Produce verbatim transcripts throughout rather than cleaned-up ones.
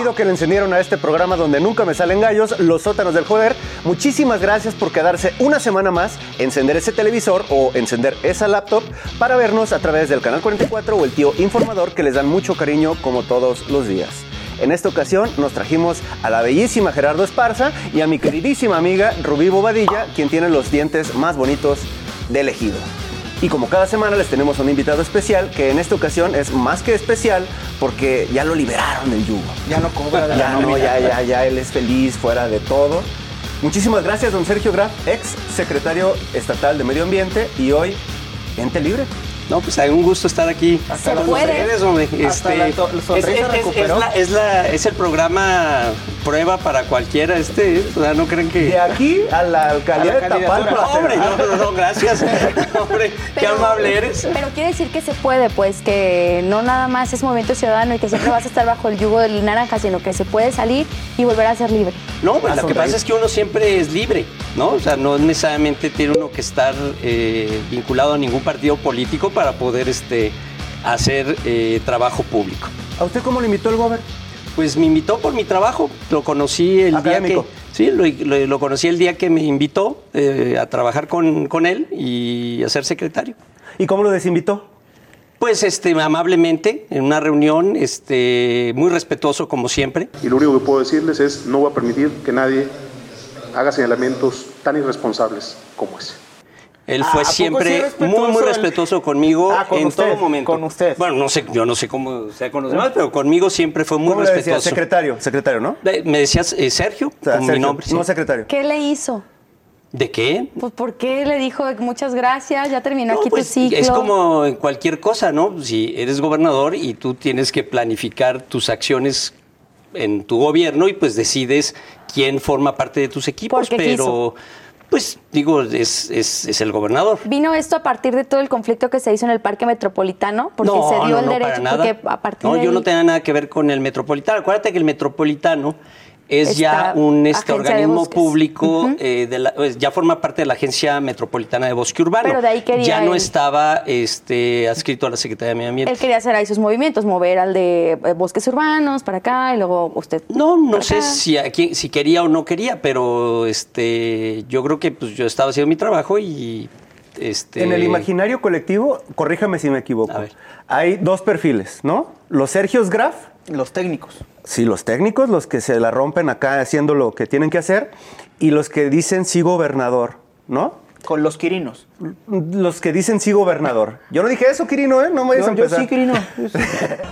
ruido que le encendieron a este programa donde nunca me salen gallos, Los Sótanos del Joder. Muchísimas gracias por quedarse una semana más, encender ese televisor o encender esa laptop para vernos a través del Canal cuarenta y cuatro o el Tío Informador, que les dan mucho cariño como todos los días. En esta ocasión nos trajimos a la bellísima Gerardo Esparza y a mi queridísima amiga Rubí Bobadilla, quien tiene los dientes más bonitos del ejido. Y como cada semana les tenemos un invitado especial, que en esta ocasión es más que especial porque ya lo liberaron del yugo. Ya no cobra de la Ya no, nómina. ya, ya, ya él es feliz fuera de todo. Muchísimas gracias, don Sergio Graf, ex secretario estatal de Medio Ambiente y hoy ente libre. No, pues hay un gusto estar aquí. Se con puede. ustedes, hombre. Hasta Este, la to- sonrisa es, es- recuperó. es la- es la- es el programa prueba para cualquiera este, ¿eh? O sea, no creen que... De aquí a la alcaldía A la de candidatura. Tapalpa. No, hombre, no, no, no, gracias. Hombre, qué Pero- amable eres. Pero quiere decir que se puede, pues, que no nada más es Movimiento Ciudadano y que siempre vas a estar bajo el yugo del naranja, sino que se puede salir y volver a ser libre. No, pues A lo que sonreír. pasa es que uno siempre es libre, ¿no? O sea, no necesariamente tiene uno que estar eh, vinculado a ningún partido político para poder este, hacer eh, trabajo público. ¿A usted cómo le invitó el gober? Pues me invitó por mi trabajo, lo conocí el Académico. día que... Sí, lo, lo- lo conocí el día que me invitó eh, a trabajar con, con él y a ser secretario. ¿Y cómo lo desinvitó? Pues este, amablemente, en una reunión, este, muy respetuoso como siempre. Y lo único que puedo decirles es, no voy a permitir que nadie haga señalamientos tan irresponsables como ese. Él Ah, ¿a fue poco sí siempre es respetuoso muy, muy él? respetuoso conmigo Ah, con en usted, todo momento. con usted. Bueno, no sé, yo no sé cómo sea con los demás, pero conmigo siempre fue muy ¿Cómo le decía? respetuoso. Secretario, secretario, ¿no? Eh, Me decías eh, Sergio, O sea, como mi Sergio, nombre. sí. no secretario. ¿Qué le hizo? ¿De qué? Pues, ¿por qué le dijo muchas gracias? Ya terminó No, aquí pues, tu ciclo. es como en cualquier cosa, ¿no? Si eres gobernador y tú tienes que planificar tus acciones en tu gobierno y pues decides quién forma parte de tus equipos, Porque pero quiso. pues digo, es, es, es el gobernador. ¿Vino esto a partir de todo el conflicto que se hizo en el Parque Metropolitano? Porque no, se dio no, el no, derecho, para nada. porque a partir no, de yo ahí- no tenía nada que ver con el Metropolitano. Acuérdate que el Metropolitano es Está ya un este, Agencia de organismo Bosques. público, Ujú. eh, de la- pues, ya forma parte de la Agencia Metropolitana de Bosque Urbano. Pero de ahí quería ya no él. estaba este, adscrito a la Secretaría de Medio Ambiente. Él quería hacer ahí sus movimientos, mover al de eh, bosques urbanos para acá y luego usted. No, no para sé acá. si, aquí- si quería o no quería, pero este, yo creo que pues, yo estaba haciendo mi trabajo y... Este, En el imaginario colectivo, corríjame si me equivoco, A ver. hay dos perfiles, ¿no? Los Sergios Graf, Los técnicos. sí, los técnicos, los que se la rompen acá haciendo lo que tienen que hacer, y los que dicen sí gobernador, ¿no? Con los quirinos. Los que dicen sí gobernador. Yo no dije eso, Quirino, ¿eh? No me vayas a Yo, yo empezar. sí, quirino. Yo sí.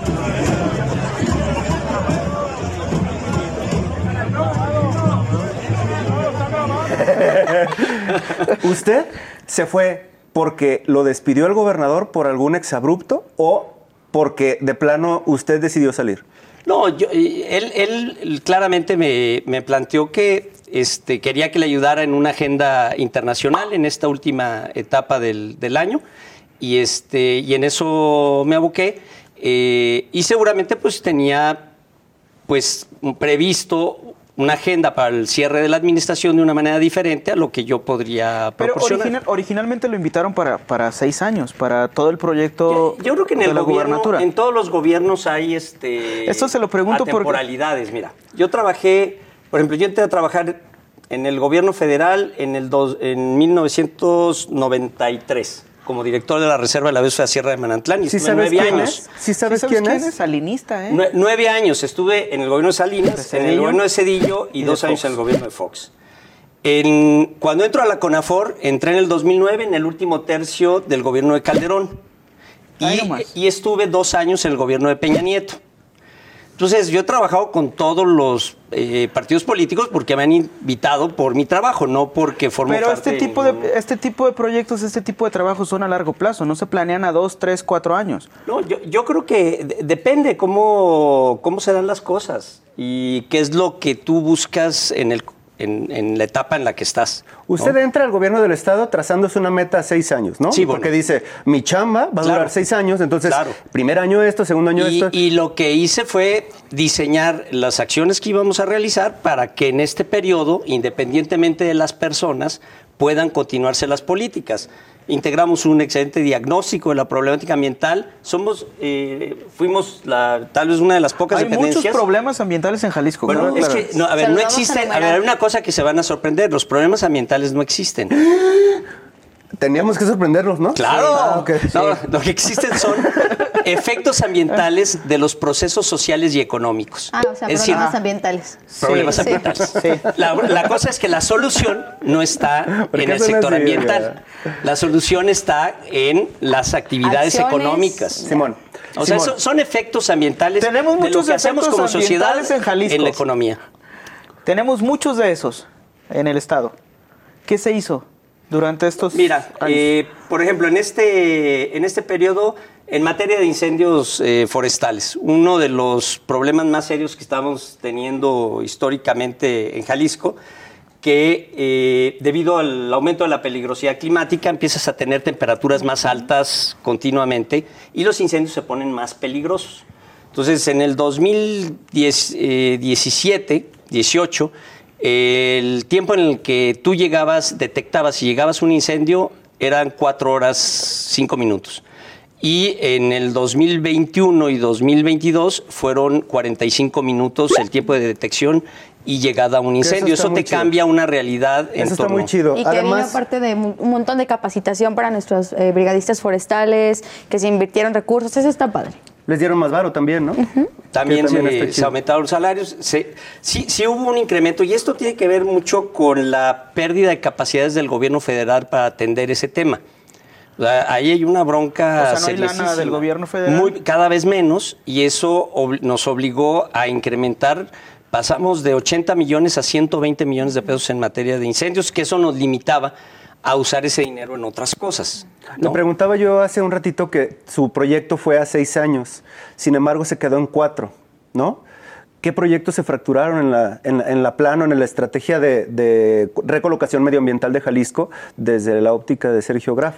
¿Usted se fue porque lo despidió el gobernador por algún exabrupto o porque de plano usted decidió salir? No, yo, eh, él, él claramente me, me planteó que este, quería que le ayudara en una agenda internacional en esta última etapa del, del año y, este, y en eso me aboqué eh, y seguramente pues tenía pues previsto una agenda para el cierre de la administración de una manera diferente a lo que yo podría Pero proporcionar. original- originalmente lo invitaron para, para seis años, para todo el proyecto Yo, yo creo que en de el la gobierno, gubernatura. en todos los gobiernos hay este. Esto se lo pregunto porque- atemporalidades. Mira, yo trabajé, por ejemplo, yo entré a trabajar en el gobierno federal en el dos, en mil novecientos noventa y tres como director de la Reserva de la Biosfera Sierra de Manantlán y ¿Sí estuve sabes nueve quién años. es? ¿Sí sabes, ¿Sí quién, es? Salinista, ¿eh? Nue- nueve años estuve en el gobierno de Salinas, De en Cedillo el gobierno de Cedillo y, y de dos años Fox. en el gobierno de Fox. En- cuando entro a la CONAFOR, entré en el dos mil nueve en el último tercio del gobierno de Calderón Ahí y, nomás. y estuve dos años en el gobierno de Peña Nieto. Entonces, yo he trabajado con todos los eh, partidos políticos porque me han invitado por mi trabajo, no porque formo Pero parte este tipo de, ningún- este tipo de proyectos, este tipo de trabajos son a largo plazo, no se planean a dos, tres, cuatro años. No, yo, yo creo que de- depende cómo, cómo se dan las cosas y qué es lo que tú buscas en, el, en, en la etapa en la que estás. Usted ¿no? entra al gobierno del estado trazándose una meta a seis años, ¿no? Sí, bueno. Porque dice, mi chamba va a Claro. durar seis años, entonces, Claro. primer año esto, segundo año Y, esto. y lo que hice fue diseñar las acciones que íbamos a realizar para que en este periodo, independientemente de las personas, puedan continuarse las políticas. Integramos un excelente diagnóstico de la problemática ambiental. Somos, eh, fuimos la, tal vez una de las pocas Hay dependencias. muchos problemas ambientales en Jalisco. Bueno, ¿no? es Claro. que, no, a ver, Se los no vamos a existen. A enumerar. ver, hay una cosa que se van a sorprender: los problemas ambientales no existen. Teníamos que sorprendernos, ¿no? Claro. Ah, ok. No, lo que existen son efectos ambientales de los procesos sociales y económicos. Ah, o sea, Es problemas decir, ambientales. problemas Sí. ambientales. Sí. La, la cosa es que la solución no está ¿Por en qué el son sector así, ambiental. La solución está en las actividades Acciones. económicas. Simón. O sea, Simón. son, son efectos ambientales Tenemos de lo muchos que hacemos efectos como sociedad ambientales en Jalisco. en la economía. Tenemos muchos de esos en el estado. ¿Qué se hizo durante estos Mira, años? eh, por ejemplo, en este, en este periodo, en materia de incendios eh, forestales, uno de los problemas más serios que estamos teniendo históricamente en Jalisco, que eh, debido al aumento de la peligrosidad climática empiezas a tener temperaturas más altas continuamente y los incendios se ponen más peligrosos. Entonces, en el dos mil diecisiete, dieciocho, el tiempo en el que tú llegabas, detectabas y llegabas a un incendio eran cuatro horas, cinco minutos. Y en el dos mil veintiuno y dos mil veintidós fueron cuarenta y cinco minutos el tiempo de detección y llegada a un incendio. está Eso, muy te chido. cambia una realidad en Eso está torno. muy chido. Y que vino Además, aparte de mu- un montón de capacitación para nuestros eh, brigadistas forestales, que se invirtieron recursos. Eso está padre. les dieron más varo también, ¿no? También, Que también se, está se chido. aumentaron los salarios. Se- sí, sí hubo un incremento y esto tiene que ver mucho con la pérdida de capacidades del gobierno federal para atender ese tema. O sea, ahí hay una bronca. O sea, no hay lana seriosísima. del gobierno federal. Muy, cada vez menos, y eso ob- nos obligó a incrementar. Pasamos de ochenta millones a ciento veinte millones de pesos en materia de incendios, que eso nos limitaba a usar ese dinero en otras cosas, Me ¿no? preguntaba yo hace un ratito que su proyecto fue a seis años, sin embargo se quedó en cuatro, ¿no? ¿Qué proyectos se fracturaron en la, en, la- en la plano, en la estrategia de, de recolocación medioambiental de Jalisco desde la óptica de Sergio Graf?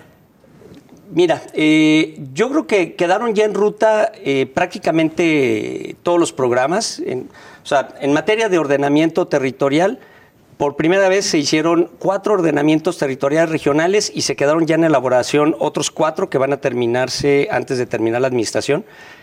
Mira, eh, yo creo que quedaron ya en ruta eh, prácticamente todos los programas. En, o sea, en materia de ordenamiento territorial, por primera vez se hicieron cuatro ordenamientos territoriales regionales y se quedaron ya en elaboración otros cuatro que van a terminarse antes de terminar la administración.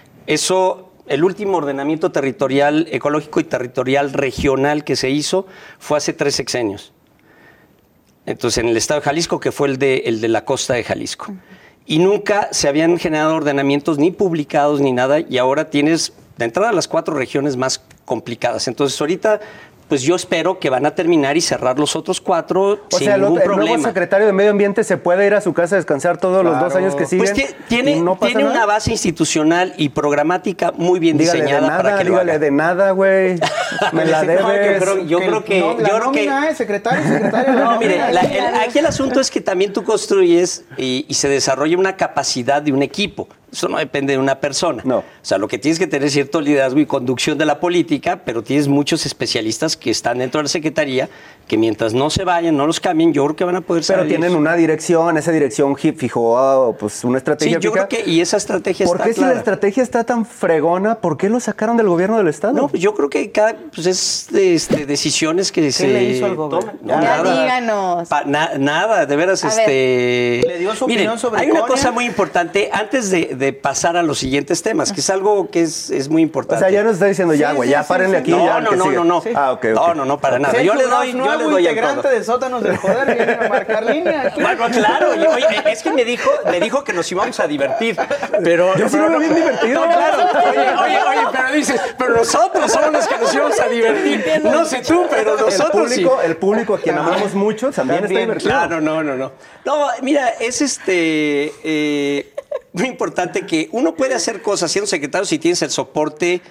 Eso, el último ordenamiento territorial ecológico y territorial regional que se hizo fue hace tres sexenios. Entonces, en el estado de Jalisco, que fue el de, el de la costa de Jalisco. Y nunca se habían generado ordenamientos ni publicados ni nada, y ahora tienes de entrada las cuatro regiones más complicadas. Entonces, ahorita, pues yo espero que van a terminar y cerrar los otros cuatro O sin sea, el, ningún otro- el nuevo problema. secretario de Medio Ambiente se puede ir a su casa a descansar todos los dos años que siguen. Pues tie- tiene, y no pasa tiene nada. una base institucional y programática muy bien Dígale de diseñada nada, para que lo dígale haga. de nada, güey. Me la No, debes. yo creo- yo creo que- no, la yo creo que- nómina es secretario, secretario. No, mire, la- el- aquí el asunto es que también tú construyes y, y se desarrolla una capacidad de un equipo. Eso no depende de una persona. No. O sea, lo que tienes que tener es cierto liderazgo y conducción de la política, pero tienes muchos especialistas que están dentro de la Secretaría que mientras no se vayan, no los cambien, yo creo que van a poder Pero salir. tienen una dirección, esa dirección ji- fijó ah, pues, una Sí, estrategia yo fija. creo que, y esa estrategia ¿Por está qué si la clara. estrategia está tan fregona, por qué lo sacaron del gobierno del Estado? No, pues yo creo que cada, pues es de, este, decisiones que se le hizo al gobierno? toman. Ya díganos. Pa- na- nada, de veras, A este. Le dio su Miren, opinión sobre hay una Konya. cosa muy importante antes de, de pasar a los siguientes temas, que es algo que es, es muy O importante. sea, ya nos está diciendo, ya, Sí, güey, sí, ya sí, párenle sí. aquí. No, ya, no, que no, sigue. no, no. Ah, ok, ok. No, no, no, para nada. Sergio Yo le Graf, doy, yo nuevo le doy al integrante codo. de Sótanos del Joder, viene a marcar línea aquí. Bueno, claro, y, oye, es que me dijo, me dijo que nos íbamos a divertir, pero... Yo sí pero me veo bien divertido. No, claro, oye, oye, oye, pero dices, pero nosotros somos los que nos íbamos a divertir. No sé tú, pero El nosotros sí. público, el público a quien amamos mucho también, está También, divertido. Claro, no, no, no. No, mira, es este eh, muy importante que uno puede hacer cosas siendo secretario si tienes el soporte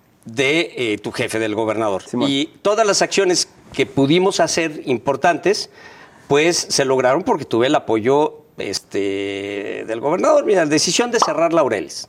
de eh, tu jefe, del gobernador. Simón. Y todas las acciones que pudimos hacer importantes, pues se lograron porque tuve el apoyo este, del gobernador. Mira, la decisión de cerrar Laureles.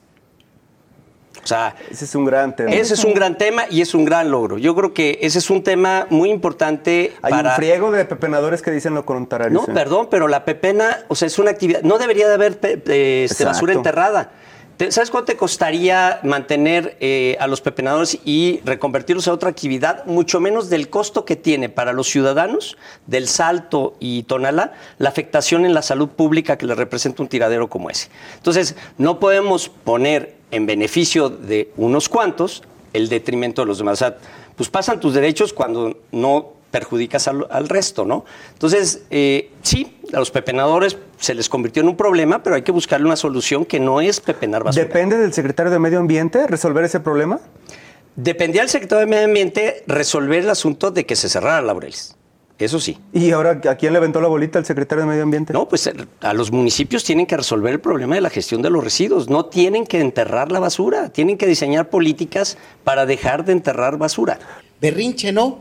O sea, Ese es un gran tema. ese es un gran tema y es un gran logro. Yo creo que ese es un tema muy importante Hay para... un friego de pepenadores que dicen lo contrario. No, sí. perdón, pero la pepena, o sea, es una actividad. No debería de haber pe- eh, este, Exacto. basura enterrada. Te- ¿Sabes cuánto te costaría mantener eh, a los pepenadores y reconvertirlos a otra actividad? Mucho menos del costo que tiene para los ciudadanos del Salto y Tonalá la afectación en la salud pública que le representa un tiradero como ese. Entonces, no podemos poner en beneficio de unos cuantos el detrimento de los demás. O sea, pues pasan tus derechos cuando no perjudicas al, al resto, ¿no? Entonces, eh, sí, a los pepenadores se les convirtió en un problema, pero hay que buscarle una solución que no es pepenar basura. ¿Depende del secretario de Medio Ambiente resolver ese problema? Dependía del secretario de Medio Ambiente resolver el asunto de que se cerrara Laureles. Eso sí. ¿Y ahora a quién le aventó la bolita el secretario de Medio Ambiente? No, pues a los municipios tienen que resolver el problema de la gestión de los residuos. No tienen que enterrar la basura. Tienen que diseñar políticas para dejar de enterrar basura. Berrinche no.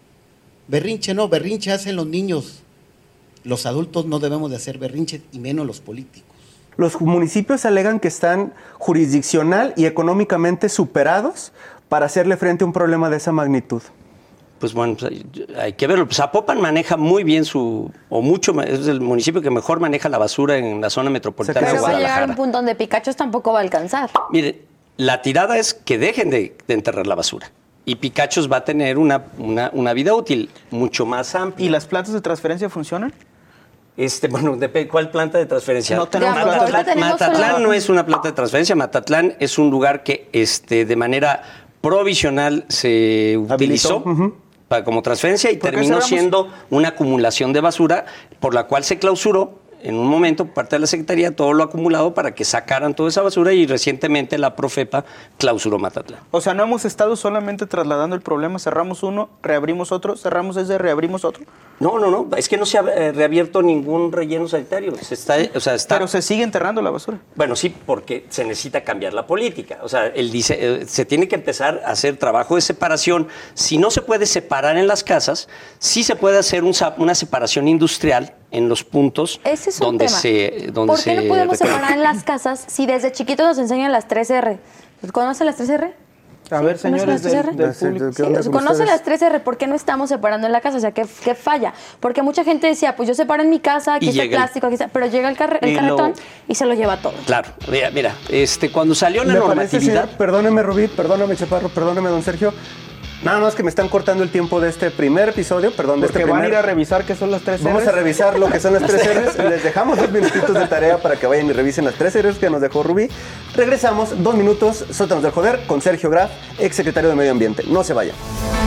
Berrinche no. Berrinche hacen los niños. Los adultos no debemos de hacer berrinches y menos los políticos. Los municipios alegan que están jurisdiccional y económicamente superados para hacerle frente a un problema de esa magnitud. Pues bueno, pues hay, hay que verlo. Pues Zapopan maneja muy bien su, o mucho, es el municipio que mejor maneja la basura en la zona metropolitana de Pero va a llegar Guadalajara. un punto donde Picachos tampoco va a alcanzar. Mire, la tirada es que dejen de, de enterrar la basura. Y Picachos va a tener una, una, una vida útil mucho más amplia. ¿Y las plantas de transferencia funcionan? Este, bueno, depende, ¿cuál planta de transferencia? No tenemos Digamos, plantas. ahorita tenemos Matatlán solo- no es una planta de transferencia. Matatlán es un lugar que este, de manera provisional se utilizó Ujú. para, como transferencia y ¿Por qué terminó cerramos? siendo una acumulación de basura por la cual se clausuró en un momento por parte de la Secretaría todo lo acumulado para que sacaran toda esa basura y recientemente la Profepa clausuró Matatlán. O sea, no hemos estado solamente trasladando el problema, cerramos uno, reabrimos otro, cerramos ese, reabrimos otro. No, no, no, es que no se ha eh, reabierto ningún relleno sanitario. Se está, o sea, está... Pero se sigue enterrando la basura. Bueno, sí, porque se necesita cambiar la política. O sea, el dice, eh, se tiene que empezar a hacer trabajo de separación. Si no se puede separar en las casas, sí se puede hacer un, sa- una separación industrial en los puntos Ese es un donde tema. se donde ¿Por qué se no podemos recoge. separar en las casas si desde chiquitos nos enseñan las tres R? ¿Conocen las tres R? A ver, ¿Conocen señores las tres del, R? del Sí, público. ¿qué onda Sí, con conoce ustedes? las tres R, ¿por qué no estamos separando en la casa? O sea, ¿qué, qué falla? Porque mucha gente decía, pues yo separo en mi casa, aquí Y está el llega el- plástico, aquí está, pero llega el, carre- el Y lo- carretón y se lo lleva todo. Claro, mira, mira, este, cuando salió la ¿Le parece, normatividad... señor? Perdóneme, Rubí, perdóneme, Chaparro, perdóneme, don Sergio. Nada más que me están cortando el tiempo de este primer episodio, perdón, de Porque este van a primer... ir a revisar qué son las tres Vamos Rs. a revisar lo que son las tres R's. Les dejamos dos minutitos de tarea para que vayan y revisen las tres R's que nos dejó Rubí. Regresamos, dos minutos, Sótanos del Joder, con Sergio Graf, ex secretario de Medio Ambiente. No se vayan.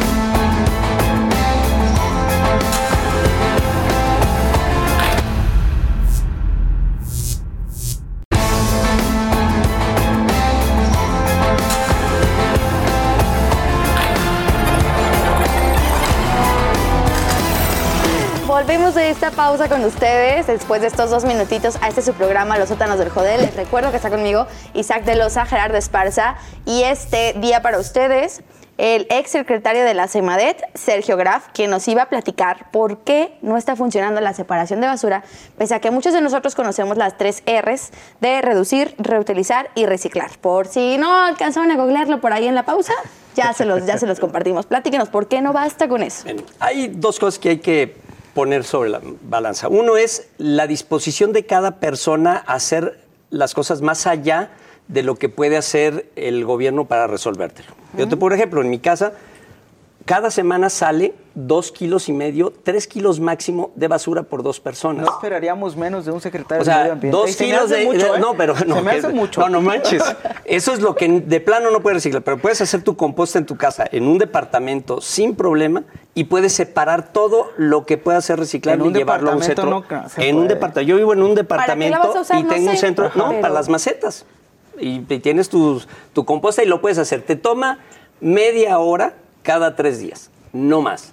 Volvemos de esta pausa con ustedes después de estos dos minutitos a este su programa Los Sótanos del Joder. Les recuerdo que está conmigo Isaac de Loza, Gerardo Esparza y este día para ustedes el ex secretario de la CEMADET, Sergio Graf, quien nos iba a platicar por qué no está funcionando la separación de basura, pese a que muchos de nosotros conocemos las tres R's de reducir, reutilizar y reciclar. Por si no alcanzaron a googlearlo por ahí en la pausa, ya se los, ya se los compartimos. Platíquenos, ¿por qué no basta con eso? Bien, hay dos cosas que hay que poner sobre la balanza. Uno es la disposición de cada persona a hacer las cosas más allá de lo que puede hacer el gobierno para resolvértelo. Yo te, por ejemplo, en mi casa, cada semana sale dos kilos y medio, tres kilos máximo de basura por dos personas. No esperaríamos menos de un secretario O de Medio sea, Ambiente. dos Y se me kilos hace de... mucho, de- ¿eh? No, pero no. Se me que- hace mucho. No, no manches. Eso es lo que de plano no puedes reciclar. Pero puedes hacer tu composta en tu casa, en un departamento, sin problema, y puedes separar todo lo que pueda ser reciclable En un y llevarlo a un centro. departamento no se en un puede. departamento. Yo vivo en un ¿Para qué departamento la vas a usar? y No tengo un sé. centro. Ajá. No, Pero- para las macetas. Y, y tienes tu, tu composta y lo puedes hacer. Te toma media hora cada tres días. No más.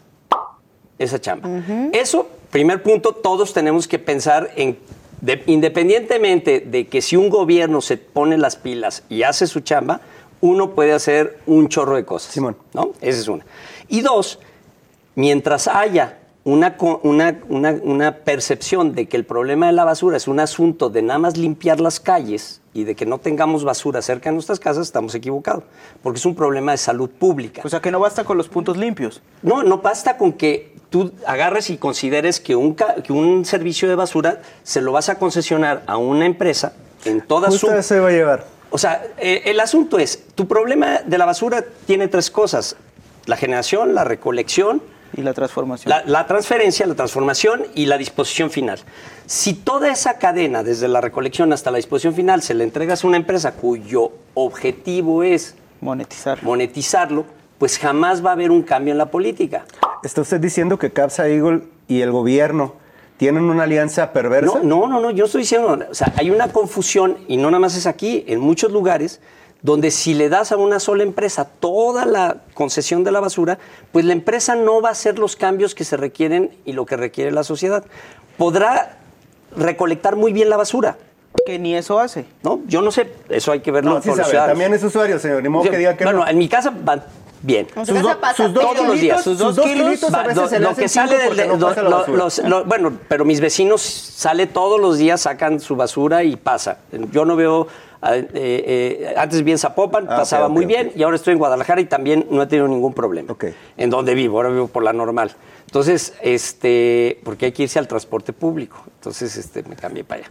Esa chamba. Eso, primer punto, todos tenemos que pensar en, de- independientemente de que si un gobierno se pone las pilas y hace su chamba, uno puede hacer un chorro de cosas. Simón. ¿No? Esa es una. Y dos, mientras haya una, co- una, una, una percepción de que el problema de la basura es un asunto de nada más limpiar las calles y de que no tengamos basura cerca de nuestras casas, estamos equivocados, porque es un problema de salud pública. O sea, que no basta con los puntos limpios. No, no basta con que tú agarres y consideres que un, ca- que un servicio de basura se lo vas a concesionar a una empresa en toda su... Justo eso iba a llevar. O sea, eh, el asunto es, tu problema de la basura tiene tres cosas. La generación, la recolección, Y la transformación. la, la transferencia, la transformación y la disposición final. Si toda esa cadena, desde la recolección hasta la disposición final, se le entregas a una empresa cuyo objetivo es Monetizar. monetizarlo, pues jamás va a haber un cambio en la política. ¿Está usted diciendo que Capsa Eagle y el gobierno tienen una alianza perversa? No, no, no, no, yo estoy diciendo, o sea, hay una confusión, y no nada más es aquí, en muchos lugares, donde si le das a una sola empresa toda la concesión de la basura, pues la empresa no va a hacer los cambios que se requieren y lo que requiere la sociedad. Podrá recolectar muy bien la basura, Que ni eso hace. ¿no? Yo no sé, eso hay que verlo No, en sí todos los sabe, ciudadanos. también es usuario, señor, ni modo que diga que bueno, no. en mi casa van bien. En su casa pasa sus dos Todos los días. Sus Sus dos dos kilitos a Va, veces lo, se le lo hacen que cinco sale del, porque no lo- pasa la lo- basura. los- lo- bueno, pero mis vecinos sale todos los días, sacan su basura y pasa. Yo no veo, eh, eh, antes vivía en Zapopan, Ah, pasaba ok, muy ok, bien, ok. y ahora estoy en Guadalajara y también no he tenido ningún problema. Ok. En donde vivo, ahora vivo por la normal. Entonces, este, porque hay que irse al transporte público. Entonces, este, me cambié para allá.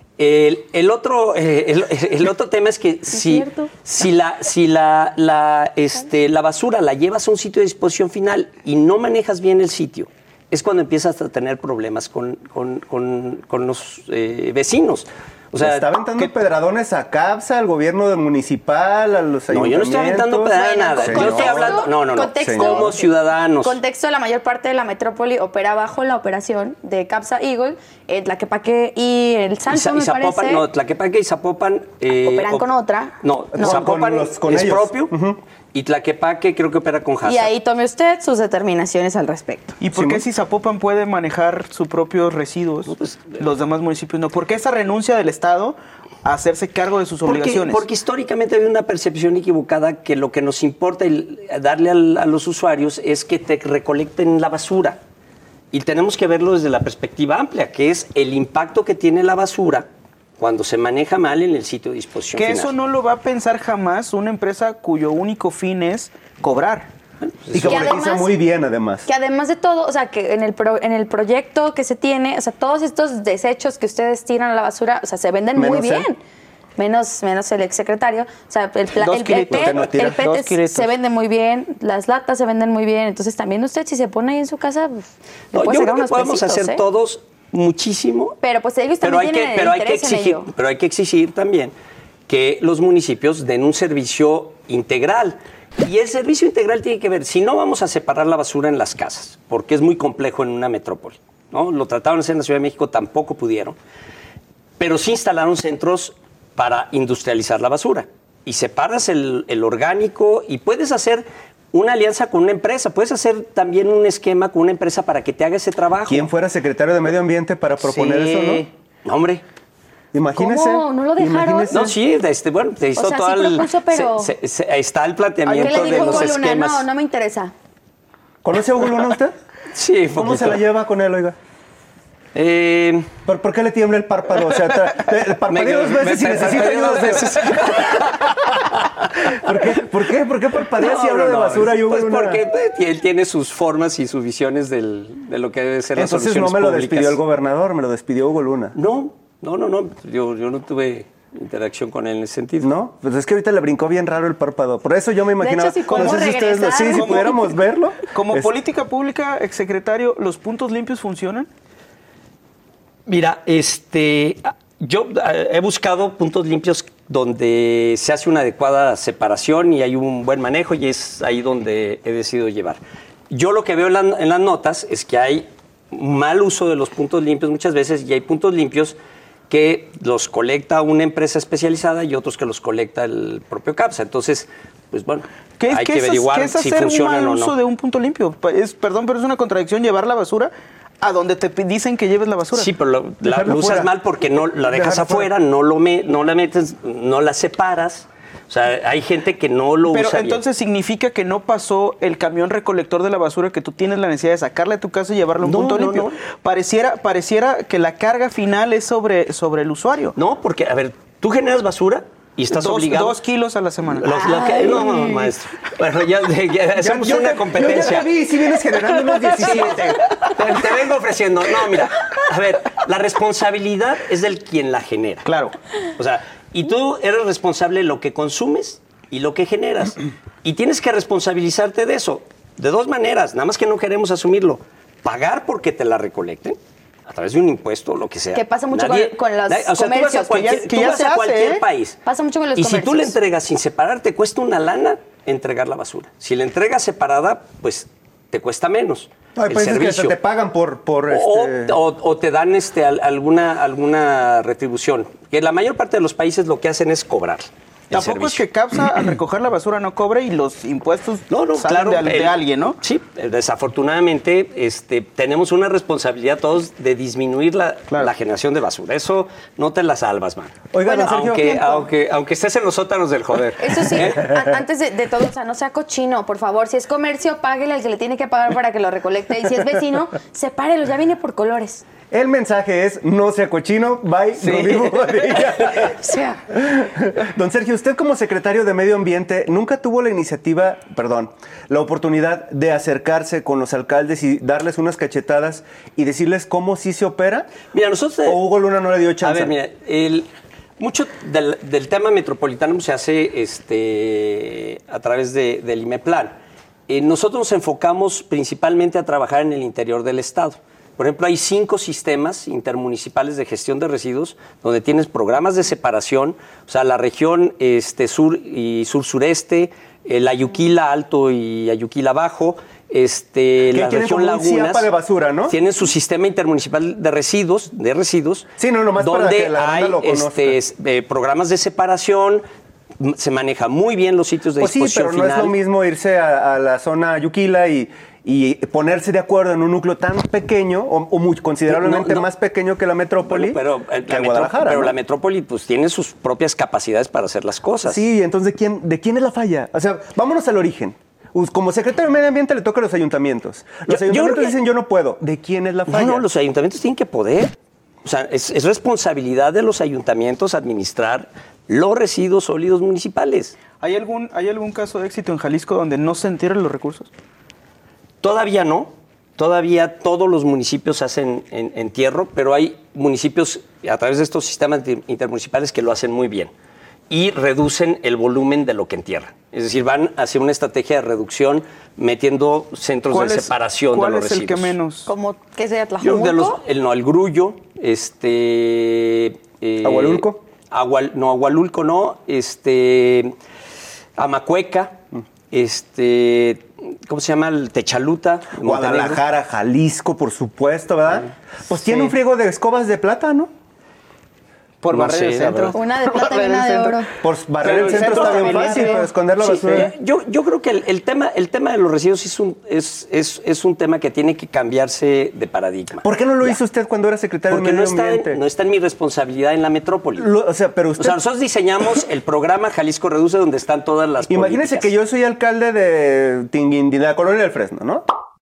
El, el otro, eh, el, el otro tema es que si, cierto. si, la, si la, la, este, la basura la llevas a un sitio de disposición final y no manejas bien el sitio, es cuando empiezas a tener problemas con, con, con, con los eh, vecinos. O sea, está aventando que- pedradones a Capsa, al gobierno de municipal, a los No, yo no estoy aventando ayuntamientos. pedradas nada. Bueno, Yo estoy contexto- hablando, no, no, no. contexto- Como ciudadanos. Contexto, la mayor parte de la metrópoli opera bajo la operación de Capsa Eagle, eh, Tlaquepaque y el Y Salto, Za- y me Zapopan, parece. no, Tlaquepaque y Zapopan... eh, Operan op- con otra. No, No. Zapopan Con los- con es ellos. propio y Tlaquepaque creo que opera con Hasa. Y ahí tome usted sus determinaciones al respecto. ¿Y por Sí, qué ¿no? si Zapopan puede manejar sus propios residuos, pues, los demás municipios no? ¿Por qué esa renuncia del Estado a hacerse cargo de sus Porque, obligaciones? porque históricamente había una percepción equivocada que lo que nos importa el- darle al- a los usuarios es que te recolecten la basura. Y tenemos que verlo desde la perspectiva amplia, que es el impacto que tiene la basura cuando se maneja mal en el sitio de disposición que final. eso no lo va a pensar jamás una empresa cuyo único fin es cobrar. Y que Que monetiza además- muy bien, además. Que además de todo, o sea, que en el, pro- en el proyecto que se tiene, o sea, todos estos desechos que ustedes tiran a la basura, o sea, se venden muy Menos bien. él. Menos, menos el exsecretario. O sea, el, pla- Dos el, el kilitos, P E que no T, tira. el P E T Dos kilitos. se vende muy bien, las latas se venden muy bien. Entonces también usted, si se pone ahí en su casa, pues, le No, puede yo sacar creo que unos podemos pesitos, hacer ¿eh? todos muchísimo. Pero pues ellos pero también hay que, tienen pero hay que interés en exigir, ello. pero hay que exigir también que los municipios den un servicio integral. Y el servicio integral tiene que ver, si no vamos a separar la basura en las casas, porque es muy complejo en una metrópoli, ¿no? Lo trataron de hacer en la Ciudad de México, tampoco pudieron. Pero sí instalaron centros para industrializar la basura. Y separas el, el orgánico y puedes hacer una alianza con una empresa, puedes hacer también un esquema con una empresa para que te haga ese trabajo. ¿Quién fuera secretario de Medio Ambiente para proponer Sí. eso, no? No, hombre. Imagínese. ¿Cómo? ¿No lo dejaron? imagínese. No, sí, este, bueno, se hizo O sea, todo sí el... propuso, pero- se- se- se- está el ¿Qué planteamiento le de dijo los Hugo Luna? esquemas. No, no me interesa. ¿Conoce a Hugo Luna usted? Sí, ¿Cómo poquito. se la lleva con él, oiga? Eh, ¿Por, por qué le tiembla el párpado? O sea, tra- le- parpadea dos me- veces y me- necesita me- ayuda. dos veces. ¿Por qué? ¿Por qué? ¿Por qué parpadea no, si habla no, de no, basura y Hugo pues Luna? porque pues, él tiene sus formas y sus visiones del- de lo que debe ser las Entonces no soluciones me lo públicas. despidió el gobernador, me lo despidió Hugo Luna. No, no, no, no. Yo, yo no tuve interacción con él en ese sentido. ¿No? Pues es que ahorita le brincó bien raro el párpado. Por eso yo me imaginaba. hecho, sí, no ¿cómo sé si ustedes lo- sí, si regresar? pudiéramos verlo. Como Es- política pública, exsecretario, ¿los puntos limpios funcionan? Mira, este, yo eh, he buscado puntos limpios donde se hace una adecuada separación y hay un buen manejo y es ahí donde he decidido llevar. Yo lo que veo en, la- en las notas es que hay mal uso de los puntos limpios muchas veces y hay puntos limpios que los colecta una empresa especializada y otros que los colecta el propio CAPSA. Entonces, pues bueno, ¿Qué, hay qué que es, averiguar qué es si hacer un funcionan mal o uso no. de un punto limpio? Pa- Es, perdón, pero es una contradicción llevar la basura a donde te pi- dicen que lleves la basura. Sí, pero lo, la, Dejarlo lo usas fuera. mal porque no la dejas Dejarlo afuera, fuera. no, lo me, no la metes, no la separas. O sea, hay gente que no lo Pero usa bien. entonces significa que no pasó el camión recolector de la basura que tú tienes la necesidad de sacarle a tu casa y llevarlo a un No, punto no, limpio. no. Pareciera, pareciera que la carga final es sobre, sobre el usuario. No, porque, a ver, tú generas basura y estás dos, obligado. dos kilos a la semana. Los- lo que- no, no, maestro. Bueno, ya, ya hacemos yo una te- competencia. Yo ya te vi, si vienes generando unos diecisiete. Te, te vengo ofreciendo. No, mira, a ver, la responsabilidad es del quien la genera. Claro. O sea, Y tú eres responsable de lo que consumes y lo que generas. Y tienes que responsabilizarte de eso. De dos maneras, nada más que no queremos asumirlo. Pagar porque te la recolecten, a través de un impuesto, lo que sea. Que pasa mucho con- con los nadie- o sea, comercios, tú vas a cualquier, que ya- que tú ya vas se a hace, cualquier ¿eh? país. Pasa mucho con los Y si tú le comercios. entregas sin separar, te cuesta una lana entregar la basura. Si la entregas separada, pues te cuesta menos. Hay el países que servicio. hasta te pagan por, por O, este... o- o te dan este, al- alguna, alguna retribución. Que la mayor parte de los países lo que hacen es cobrar. el Tampoco es servicio. que CAPSA al recoger la basura no cobre y los impuestos No, no, salen claro. de, al- de el- alguien, ¿no? Sí, eh, desafortunadamente este, tenemos una responsabilidad todos de disminuir la, Claro. la generación de basura. Eso no te la salvas, man. Oiga, don Sergio, aunque, tiempo. aunque, aunque estés en los sótanos del joder. Eso sí, ¿Eh? a- antes de, de todo, o sea, no sea cochino, por favor. Si es comercio, páguele al que le tiene que pagar para que lo recolecte. Y si es vecino, sepárelo, ya viene por colores. El mensaje es, no sea cochino, bye, Rodrigo Bonilla. O sea, Don Sergio, usted como secretario de Medio Ambiente nunca tuvo la iniciativa, perdón, la oportunidad de acercarse con los alcaldes y darles unas cachetadas y decirles cómo sí se opera. Mira, nosotros... ¿O Hugo Luna no le dio A chance? ver, mira, el, mucho del, del tema metropolitano se hace este, a través de, del IMEPLAN. Eh, nosotros nos enfocamos principalmente a trabajar en el interior del Estado. Por ejemplo, hay cinco sistemas intermunicipales de gestión de residuos donde tienes programas de separación, o sea, la región este, sur y sur-sureste, el Ayuquila Alto y Ayuquila Bajo, este, Que la tienen región como un Lagunas. CIAPA de basura, ¿no? Tienen su sistema intermunicipal de residuos, de residuos. Sí, no, nomás para donde que la banda hay lo conozca. este, es- eh, programas de separación, m- se maneja muy bien los sitios de Pues sí, disposición pero no final. es lo mismo irse a, a la zona Yuquila y, y ponerse de acuerdo en un núcleo tan pequeño o, o muy considerablemente No, no. más pequeño que la metrópoli, Bueno, pero eh, que la, metro- Guadalajara. pero ¿no? la metrópoli pues tiene sus propias capacidades para hacer las cosas. Sí, entonces, ¿de quién, ¿de quién es la falla? O sea, vámonos al origen. Us- Como secretario de Medio Ambiente le toca a los ayuntamientos. Los Yo- yo creo ayuntamientos que- dicen yo no puedo. ¿De quién es la No, falla? no, los ayuntamientos tienen que poder. O sea, es, es responsabilidad de los ayuntamientos administrar los residuos sólidos municipales. ¿Hay algún, ¿Hay algún caso de éxito en Jalisco donde no se entierren los recursos? Todavía no. Todavía todos los municipios hacen en- entierro, pero hay municipios a través de estos sistemas de- intermunicipales que lo hacen muy bien y reducen el volumen de lo que entierran. Es decir, van hacia una estrategia de reducción metiendo centros de ¿Cuál es- separación de ¿Cuál los es el residuos. que menos? como, ¿qué sería Yo creo que de los- Tlajomulco? el, no, el grullo, este... eh, ¿Agualulco? Agual- no, Agualulco no, este... Amacueca, este... ¿Cómo se llama? El Techaluta. Montenegro. Guadalajara, Jalisco, por supuesto, ¿verdad? Pues tiene Sí. un friego de escobas de plata, ¿no? Por No barrer sé, el la centro. verdad. Una de plata y Barrer una el de centro. oro. Por barrer Pero el el centro centro está bien también fácil, limpio. para esconder la Sí, basura. eh, yo, yo creo que el, el tema, el tema de los residuos es un, es, es, es un tema que tiene que cambiarse de paradigma. ¿Por qué no lo Ya. hizo usted cuando era secretario Porque de no Medio está, Ambiente? en, no está en mi responsabilidad en la metrópoli. Lo- o sea, pero O usted... sea, nosotros diseñamos el programa Jalisco Reduce donde están todas las Imagínese políticas. que yo soy alcalde de Tinguindín, de la colonia del Fresno, ¿no?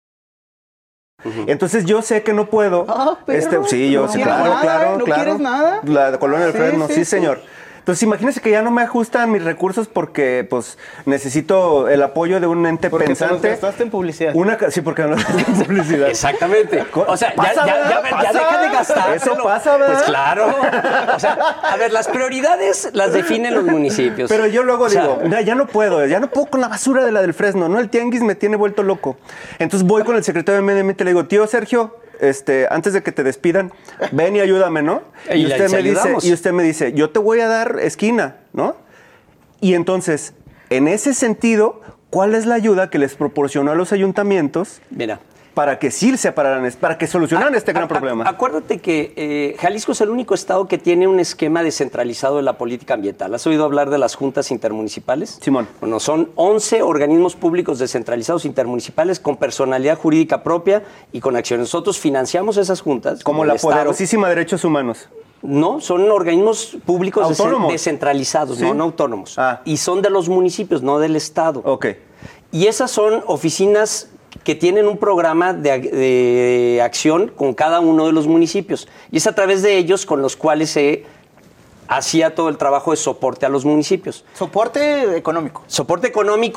Entonces yo sé que no puedo. Ah, pero este, sí, yo no sí, quieres claro, nada, claro, ¿no claro. quieres nada? La colonia del Sí, Fresno, sí, sí, sí. señor. Entonces imagínese que ya no me ajustan mis recursos porque pues necesito el apoyo de un ente Porque te los pensante. gastaste en publicidad. Una, ca- sí, porque no en publicidad. Exactamente. O sea, ya, Pasa, ya, ya, ¿verdad? ya Pasa. deja de gastar. Eso pasa, ¿verdad? Pues claro. O sea, a ver, las prioridades las definen los municipios. Pero yo luego O sea, digo, "Mira, ya no puedo, ya no puedo con la basura de la del Fresno, ¿no? El tianguis me tiene vuelto loco. Entonces voy con el secretario de Medio Ambiente y le digo, tío Sergio, este, antes de que te despidan, ven y ayúdame, ¿no? Y Y le- usted, se me dice, ayudamos. y usted me dice, yo te voy a dar esquina, ¿no? Y entonces, en ese sentido, ¿cuál es la ayuda que les proporcionó a los ayuntamientos mira. para que sí se separaran, para que solucionaran este gran A- a- problema? Acuérdate que eh, Jalisco es el único estado que tiene un esquema descentralizado de la política ambiental. ¿Has oído hablar de las juntas intermunicipales? Simón. Bueno, son once organismos públicos descentralizados intermunicipales con personalidad jurídica propia y con acciones. Nosotros financiamos esas juntas. Como el la Estado. poderosísima Derechos Humanos. No, son organismos públicos desen- ¿Autónomos? descentralizados, ¿Sí? no, no autónomos. Ah. Y son de los municipios, no del Estado. Ok. Y esas son oficinas que tienen un programa de, de acción con cada uno de los municipios. Y es a través de ellos con los cuales se hacía todo el trabajo de soporte a los municipios. Soporte económico. Soporte económico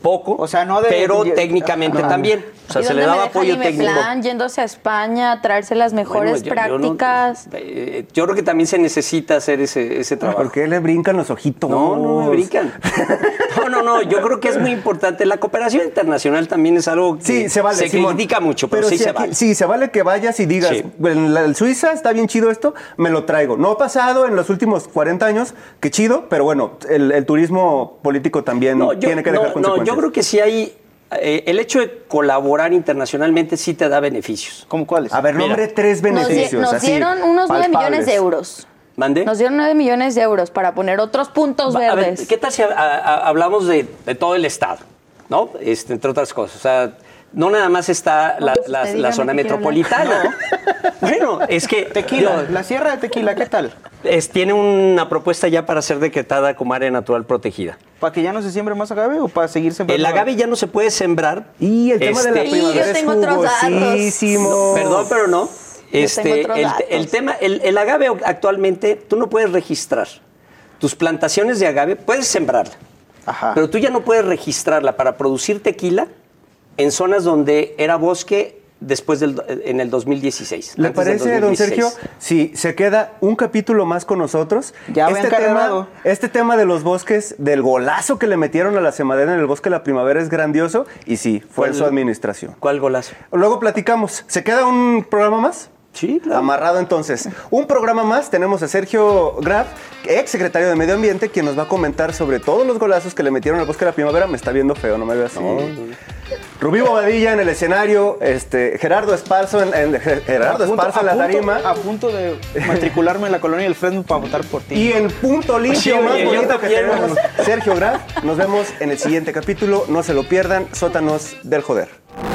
poco, O sea, no de- pero de- técnicamente no. también. O sea, ¿Y se le dónde daba me deja apoyo Jaime técnico. Plan, yéndose a España, traerse las mejores Bueno, yo- yo no- prácticas? eh, yo creo que también se necesita hacer ese, ese trabajo. ¿Por qué le brincan los ojitos? No, no me brincan. No, no, no. Yo creo que es muy importante. La cooperación internacional también es algo que Sí, se vale. se Simón. critica mucho, pero, sí si se aquí- vale. Sí, se vale que vayas y digas, Sí. en la- en Suiza está bien chido esto, me lo traigo. No ha pasado en los últimos cuarenta años, que chido, pero bueno, el, el turismo político también No, yo, tiene que dejar no, no, consecuencias. yo creo que sí hay. eh, el hecho de colaborar internacionalmente sí te da beneficios. ¿Cómo cuáles? A ver, Mira, nombre tres Nos, di- beneficios. nos así, dieron unos nueve palpables. millones de euros. ¿Mande? Nos dieron nueve millones de euros para poner otros puntos Va, a ver, verdes. ¿qué tal si a- a- hablamos de, de todo el Estado? ¿No? Este, entre otras cosas. O sea, no nada más está No, la, pues la- usted la dígame zona qué quiere metropolitana. Bueno, es que. Tequila, yo- la Sierra de Tequila, ¿qué tal? es- tiene una propuesta ya para ser decretada como área natural protegida. ¿Para que ya no se siembre más agave o para seguir sembrando? El agave ya no se puede sembrar. Y el tema de la Este, Y yo primavera es tengo otros datos. jugosísimo. Perdón, pero no. tengo Este, otros el, datos. el tema, el, el agave actualmente, tú no puedes registrar tus plantaciones de agave, puedes sembrarla, Ajá. pero tú ya no puedes registrarla para producir tequila en zonas donde era bosque después del, en el dos mil dieciséis. ¿Le antes del parece, don dos mil dieciséis. Sergio, si se queda un capítulo más con nosotros? Ya habían este tema, cargado. este tema de los bosques, del golazo que le metieron a la semadera en el bosque de la primavera es grandioso y sí, fue en ¿Cuál- su administración. ¿Cuál golazo? Luego platicamos. ¿Se queda un programa más? Sí, claro. Amarrado entonces. Un programa más, tenemos a Sergio Graf, ex secretario de Medio Ambiente, quien nos va a comentar sobre todos los golazos que le metieron al bosque de la primavera. Me está viendo feo, no me veo así. Rubí Bobadilla en el escenario, este, Gerardo Esparzo en, en- Gerardo A punto- Esparzo en la a punto- tarima. A punto de matricularme en la colonia del Fresno para votar por ti. Y en punto limpio, Sí, más oye, yo bonito que también. tenemos, Sergio Graf. Nos vemos en el siguiente capítulo. No se lo pierdan, Sótanos del Joder.